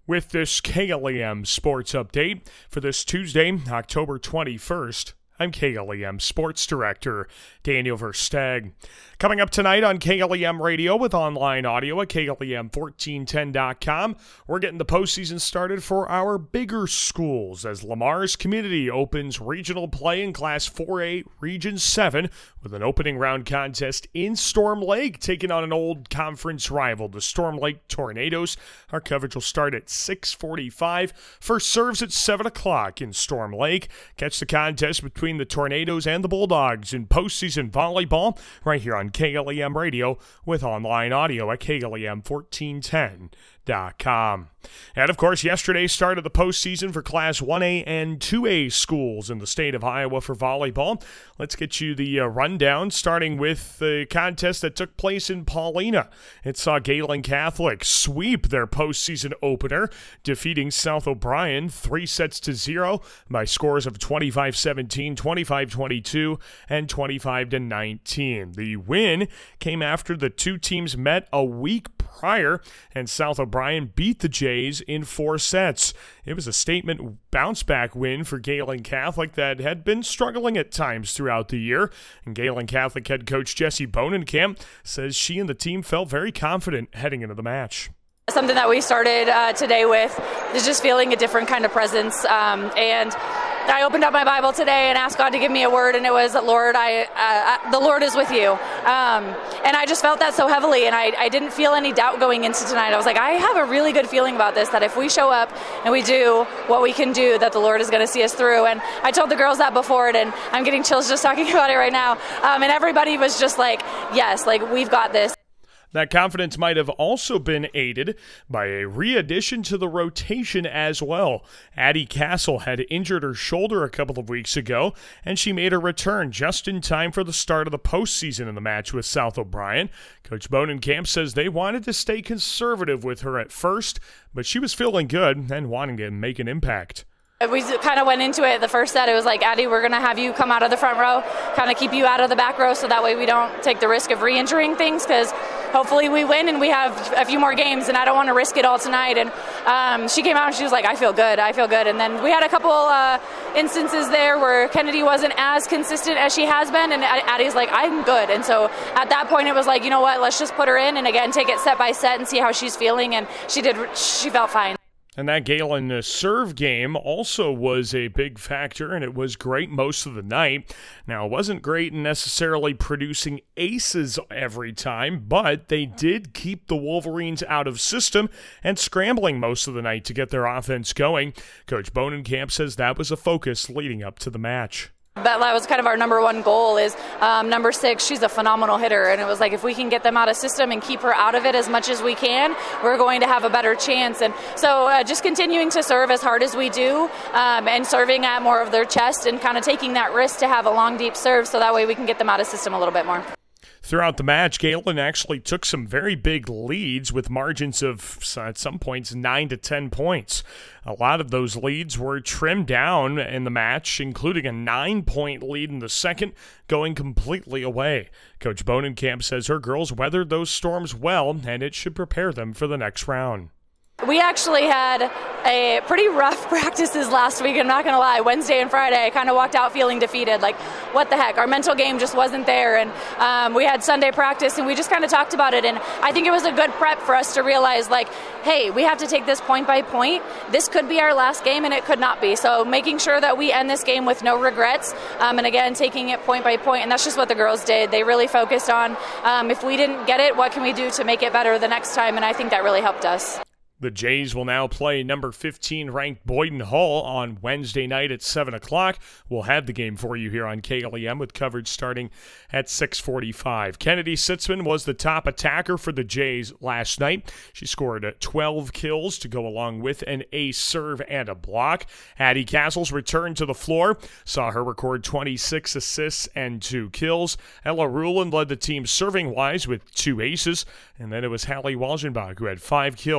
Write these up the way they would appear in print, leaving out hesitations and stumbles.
With this KLEM Sports Update for this Tuesday, October 21st, I'm KLEM Sports Director Daniel Versteg. Coming up tonight on KLEM Radio with online audio at KLEM1410.com, we're getting the postseason started for our bigger schools as Lamar's Community opens regional play in Class 4A Region 7 with an opening round contest in Storm Lake, taking on an old conference rival, the Storm Lake Tornadoes. Our coverage will start at 6:45. First serves at 7 o'clock in Storm Lake. Catch the contest between the Tornadoes and the Bulldogs in postseason volleyball right here on KLEM Radio with online audio at KLEM1410.com. And, of course, yesterday started the postseason for Class 1A and 2A schools in the state of Iowa for volleyball. Let's get you the rundown, starting with the contest that took place in Paulina. It saw Galen Catholic sweep their postseason opener, defeating South O'Brien 3-0 by scores of 25-17, 25-22, and 25-19. The win came after the two teams met a week prior, and South O'Brien beat the Jays in 4 sets. It was a statement bounce-back win for Galen Catholic that had been struggling at times throughout the year. And Galen Catholic head coach Jesse Bonenkamp says she and the team felt very confident heading into the match. Something that we started today with is just feeling a different kind of presence. And I opened up my Bible today and asked God to give me a word, and it was, Lord, the Lord is with you. And I just felt that so heavily, and I didn't feel any doubt going into tonight. I was like, I have a really good feeling about this, that if we show up and we do what we can do, that the Lord is going to see us through. And I told the girls that before it, and I'm getting chills just talking about it right now. And everybody was just like, yes, like, we've got this. That confidence might have also been aided by a re-addition to the rotation as well. Addie Castle had injured her shoulder a couple of weeks ago, and she made her return just in time for the start of the postseason in the match with South O'Brien. Coach Bonenkamp says they wanted to stay conservative with her at first, but she was feeling good and wanting to make an impact. We kind of went into it the first set. It was like, Addie, we're going to have you come out of the front row, kind of keep you out of the back row so that way we don't take the risk of re-injuring things, because hopefully we win and we have a few more games, and I don't want to risk it all tonight. And she came out and she was like, I feel good. And then we had a couple instances there where Kennedy wasn't as consistent as she has been, and Addie's like, I'm good. And so at that point it was like, you know what, let's just put her in and again take it set by set and see how she's feeling, and she felt fine. And that Galen serve game also was a big factor, and it was great most of the night. Now, it wasn't great in necessarily producing aces every time, but they did keep the Wolverines out of system and scrambling most of the night to get their offense going. Coach Bonenkamp says that was a focus leading up to the match. That was kind of our number one goal is number 6. She's a phenomenal hitter, and it was like if we can get them out of system and keep her out of it as much as we can, we're going to have a better chance. And so just continuing to serve as hard as we do and serving at more of their chest and kind of taking that risk to have a long, deep serve so that way we can get them out of system a little bit more. Throughout the match, Galen actually took some very big leads with margins of, at some points, 9 to 10 points. A lot of those leads were trimmed down in the match, including a 9-point lead in the second, going completely away. Coach Bonenkamp says her girls weathered those storms well, and it should prepare them for the next round. We actually had a pretty rough practices last week, I'm not going to lie. Wednesday and Friday, I kind of walked out feeling defeated. Like, what the heck? Our mental game just wasn't there. And we had Sunday practice, and we just kind of talked about it. And I think it was a good prep for us to realize, like, hey, we have to take this point by point. This could be our last game, and it could not be. So making sure that we end this game with no regrets, and again, taking it point by point. And that's just what the girls did. They really focused on, if we didn't get it, what can we do to make it better the next time? And I think that really helped us. The Jays will now play number 15 ranked Boyden Hull on Wednesday night at 7 o'clock. We'll have the game for you here on KLEM with coverage starting at 6:45. Kennedy Sitzman was the top attacker for the Jays last night. She scored 12 kills to go along with an ace serve and a block. Addie Castle's return to the floor saw her record 26 assists and 2 kills. Ella Ruland led the team serving-wise with 2 aces, and then it was Hallie Walgenbach who had 5 kills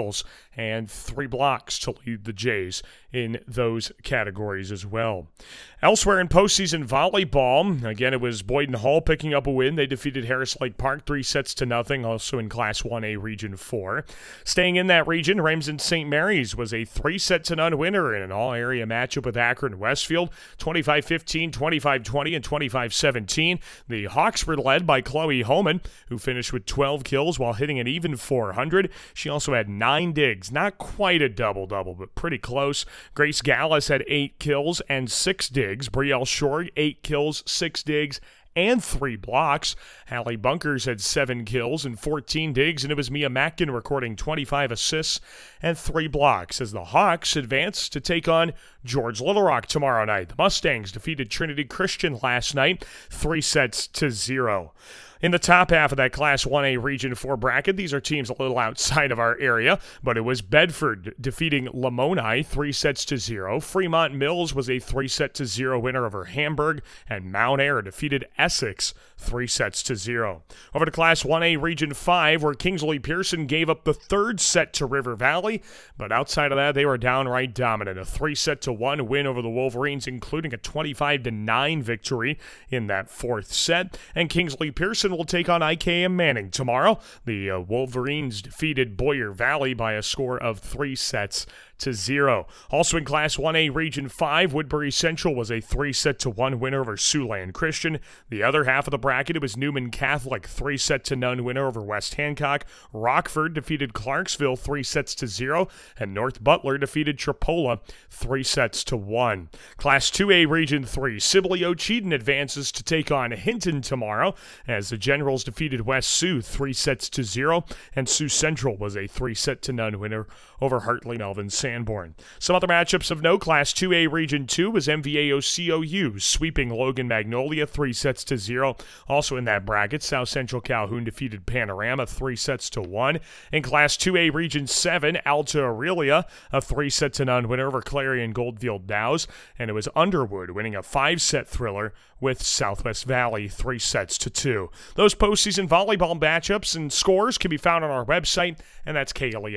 and 3 blocks to lead the Jays in those categories as well. Elsewhere in postseason volleyball, again, it was Boyden Hull picking up a win. They defeated Harris Lake Park 3-0, also in Class 1A Region 4. Staying in that region, Ramsden St. Mary's was a 3-0 winner in an all-area matchup with Akron Westfield, 25-15, 25-20, and 25-17. The Hawks were led by Chloe Holman, who finished with 12 kills while hitting an even .400. She also had 9 digs, not quite a double-double, but pretty close. Grace Gallus had 8 kills and 6 digs. Brielle Shorg, 8 kills, 6 digs, and 3 blocks. Hallie Bunkers had 7 kills and 14 digs, and it was Mia Mackin recording 25 assists and 3 blocks as the Hawks advance to take on George Little Rock tomorrow night. The Mustangs defeated Trinity Christian last night, 3-0. In the top half of that Class 1A Region 4 bracket, these are teams a little outside of our area, but it was Bedford defeating Lamoni 3-0. Fremont Mills was a 3-0 winner over Hamburg, and Mount Ayr defeated Essex 3-0. Over to Class 1A Region 5, where Kingsley Pearson gave up the 3rd set to River Valley, but outside of that, they were downright dominant. A 3-1 win over the Wolverines, including a 25-9 victory in that 4th set, and Kingsley Pearson will take on IKM Manning tomorrow. The Wolverines defeated Boyer Valley by a score of 3-0. Also in Class 1A Region 5, Woodbury Central was a 3-1 winner over Siouxland Christian. The other half of the bracket, it was Newman Catholic 3-0 winner over West Hancock. Rockford defeated Clarksville 3-0, and North Butler defeated Tripola 3-1. Class 2A Region 3, Sibley Ocheyedan advances to take on Hinton tomorrow as the Generals defeated West Sioux 3-0, and Sioux Central was a 3-0 winner over Hartley Melvin Sanborn. Some other matchups of note: Class 2A Region 2 was MVAO-COU sweeping Logan Magnolia 3-0. Also in that bracket, South Central Calhoun defeated Panorama 3-1. In Class 2A Region 7, Alta Aurelia a 3-0 winner over Clarion Goldfield Dows, and it was Underwood winning a 5-set thriller with Southwest Valley 3-2. Those postseason volleyball matchups and scores can be found on our website, and that's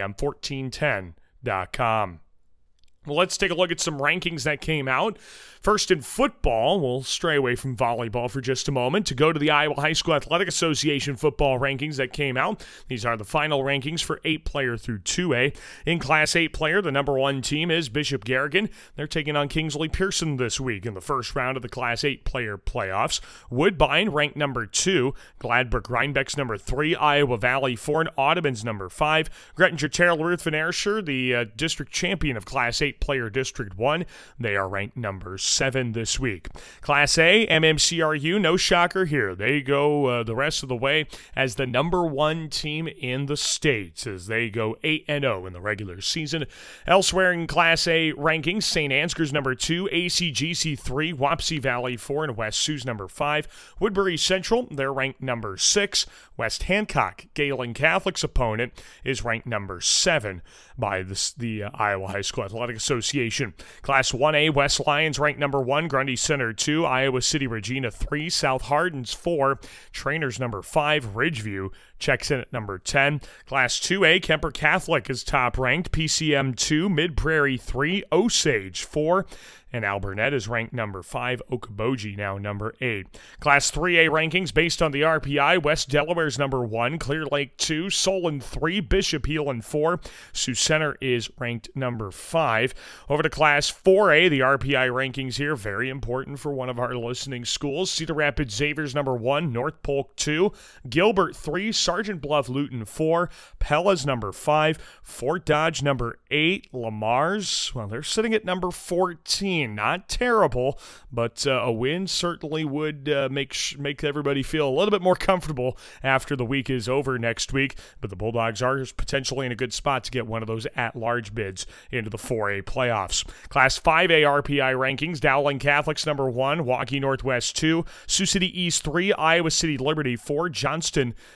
KLEM1410.com. Well, let's take a look at some rankings that came out. First in football, we'll stray away from volleyball for just a moment to go to the Iowa High School Athletic Association football rankings that came out. These are the final rankings for 8-player through 2A. In Class 8-player, the number 1 team is Bishop Garrigan. They're taking on Kingsley Pearson this week in the first round of the Class 8-player playoffs. Woodbine ranked number 2, Gladbrook Rhinebeck's number 3, Iowa Valley 4, and Audubon's number 5. Grettinger-Terrell Ruth Van Ayrshire, the district champion of Class 8-player District 1, they are ranked number 7 this week. Class A, MMCRU, no shocker here. They go the rest of the way as the number 1 team in the state as they go 8-0 in the regular season. Elsewhere in Class A rankings, St. Ansgar's number 2, ACGC 3, Wapsie Valley 4, and West Sioux's number 5. Woodbury Central, they're ranked number 6. West Hancock, Galen Catholic's opponent, is ranked number 7 by the Iowa High School Athletic Association. Class 1A, West Lions ranked number 1, Grundy Center 2, Iowa City Regina 3, South Hardins 4, Trainers number 5, Ridgeview checks in at number 10. Class 2A, Kemper Catholic is top ranked, PCM 2, Mid Prairie 3, Osage 4, and Alburnett is ranked number 5, Okoboji now number 8. Class 3A rankings based on the RPI, West Delaware's number 1, Clear Lake 2, Solon 3, Bishop Heelan 4, Sioux Center is ranked number 5. Over to Class 4A, the RPI rankings here, very important for one of our listening schools. Cedar Rapids Xavier's number 1, North Polk 2, Gilbert 3, Sergeant Bluff Luton 4, Pella's number 5, Fort Dodge number 8, Lamar's, well, they're sitting at number 14. Not terrible, but a win certainly would make everybody feel a little bit more comfortable after the week is over next week. But the Bulldogs are potentially in a good spot to get one of those at-large bids into the 4A playoffs. Class 5A RPI rankings, Dowling Catholic's number 1, Waukee Northwest 2, Sioux City East 3, Iowa City Liberty 4, Johnston is ranked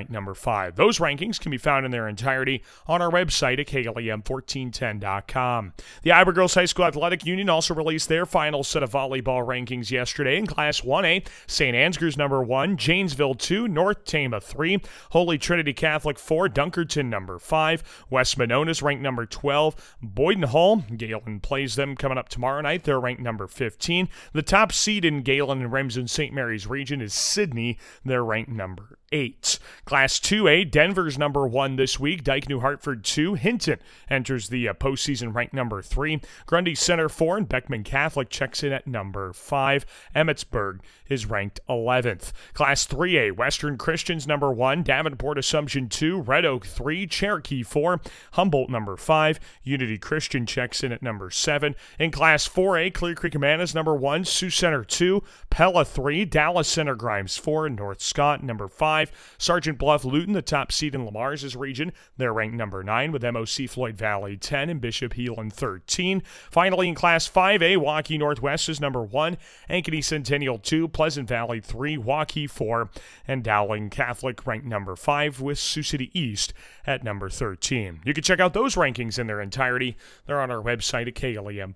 ranked number 5. Those rankings can be found in their entirety on our website at KLEM1410.com. The Iowa Girls High School Athletic Union also released their final set of volleyball rankings yesterday. In Class 1A, St. Ansgar's number 1, Janesville 2, North Tama 3, Holy Trinity Catholic 4, Dunkerton number 5, West Monona's ranked number 12, Boyden Hull, Galen plays them coming up tomorrow night. They're ranked number 15. The top seed in Galen and Remsen St. Mary's region is Sydney. They're ranked number 8. Class 2A, Denver's number 1 this week. Dike New Hartford 2. Hinton enters the postseason ranked number 3. Grundy Center 4, and Beckman Catholic checks in at number 5. Emmetsburg is ranked 11th. Class 3A, Western Christian's number 1. Davenport Assumption 2. Red Oak 3. Cherokee 4. Humboldt number 5. Unity Christian checks in at number 7. In Class 4A, Clear Creek Amana's number 1. Sioux Center 2. Pella 3. Dallas Center Grimes 4. North Scott number 5. Sergeant Bluff Luton, the top seed in Lamar's region. They're ranked number 9 with MOC Floyd Valley 10 and Bishop Heelan 13. Finally, in Class 5A, Waukee Northwest is number 1. Ankeny Centennial 2. Pleasant Valley 3. Waukee 4. And Dowling Catholic ranked number 5 with Sioux City East at number 13. You can check out those rankings in their entirety. They're on our website at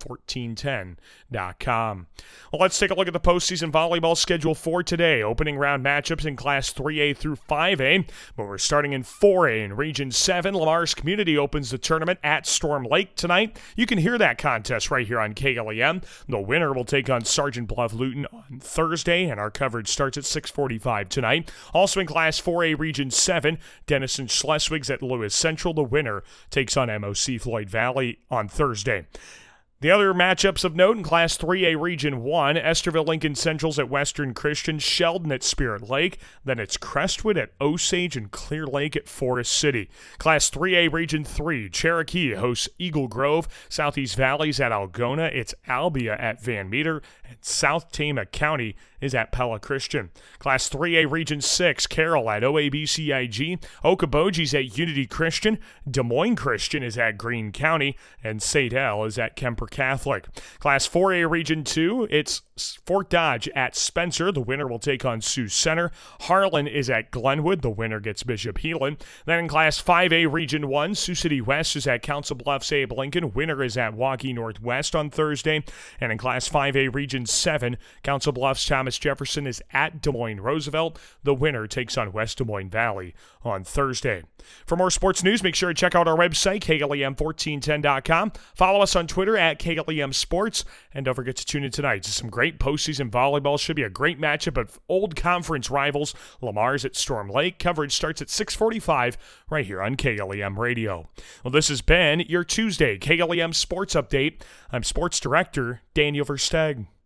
KLEM1410.com. Well, let's take a look at the postseason volleyball schedule for today. Opening round matchups in Class 3A through 5A, but we're starting in 4A in Region 7. Lamar's Community opens the tournament at Storm Lake tonight. You can hear that contest right here on KLEM. The winner will take on Sergeant Bluff Luton on Thursday, and our coverage starts at 6:45 tonight. Also in Class 4A Region 7, Denison Schleswig's at Lewis Central. The winner takes on MOC Floyd Valley on Thursday. The other matchups of note in Class 3A Region 1, Esterville Lincoln Central's at Western Christian, Sheldon at Spirit Lake, then it's Crestwood at Osage, and Clear Lake at Forest City. Class 3A Region 3, Cherokee hosts Eagle Grove, Southeast Valley's at Algona, it's Albia at Van Meter, and South Tama County is at Pella Christian. Class 3A Region 6, Carroll at OABCIG, Okoboji's at Unity Christian, Des Moines Christian is at Greene County, and St. L is at Kemper Catholic. Class 4A Region 2, it's Fort Dodge at Spencer. The winner will take on Sioux Center. Harlan is at Glenwood. The winner gets Bishop Heelan. Then in Class 5A Region 1, Sioux City West is at Council Bluffs Abe Lincoln. Winner is at Waukee Northwest on Thursday. And in Class 5A Region 7, Council Bluffs Thomas Jefferson is at Des Moines Roosevelt. The winner takes on West Des Moines Valley on Thursday. For more sports news, make sure to check out our website, KLEM1410.com. Follow us on Twitter at KLEM Sports. And don't forget to tune in tonight to some great postseason volleyball. Should be a great matchup of old conference rivals. Lamar's at Storm Lake. Coverage starts at 6:45 right here on KLEM Radio. Well, this has been your Tuesday KLEM Sports Update. I'm Sports Director Daniel Versteg.